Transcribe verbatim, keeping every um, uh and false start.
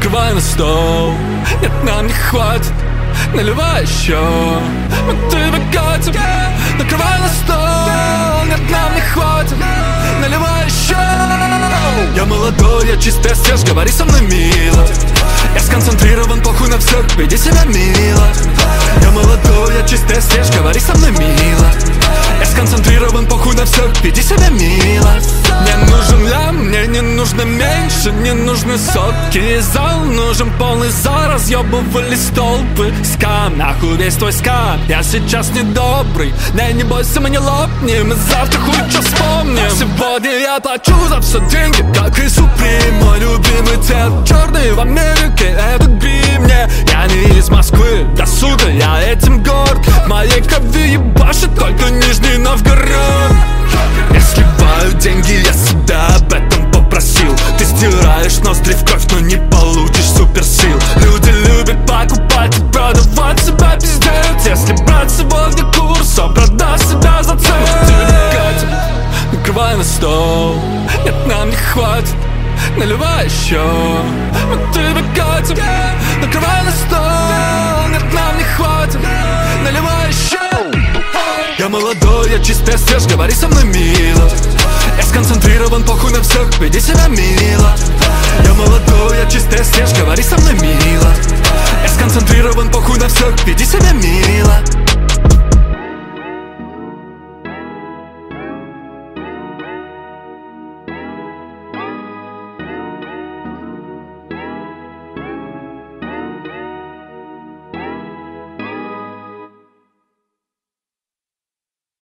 накрывай на стол. Нет, нам не хватит, наливай еще. Мы тебе катим, накрывай на стол. Нет, нам не хватит, наливай еще. Я молодой, я чистая, свеж, говори со мной мило. Я сконцентрирован, похуй на всех, веди себя мило. Я молодой, я чистая, свеж, говори со мной мило. Я сконцентрирован, похуй на всех, веди себя мило. Мне нужен я, мне не нужно меньше, не нужны сотки. Зал нужен полный зал, разъебывали столбы. Скам, нахуй весь твой скам. Я сейчас недобрый, не, не бойся, мы не лопнем. И завтра хуй что вспомним. Сегодня я плачу за все деньги, как и Суприм. Мой любимый цвет черный в Америке, это грим. Не, я не из Москвы, да сука, я этим горд. В моей крови ебашит только Нижний Новгород. Я сливаю деньги, я себя об этом попросил. Ты стираешь ноздри в кровь, но не получишь суперсил. Люди любят покупать и продавать себя пиздец. Если брать сегодня курс, он продаст себя за цель. Тебе катим, накрывай на стол. Нет, нам не хватит, наливай еще. Мы тебе катим, накрывай на стол. Нет, нам не хватит, наливай еще. Я молодой, я чистая, свеж, говори со мной мило. Я сконцентрирован, похуй на всех, веди себя мило. Я молодой, я чистая, свеж, говори со мной мило. Я сконцентрирован, похуй на всех, веди себя мило.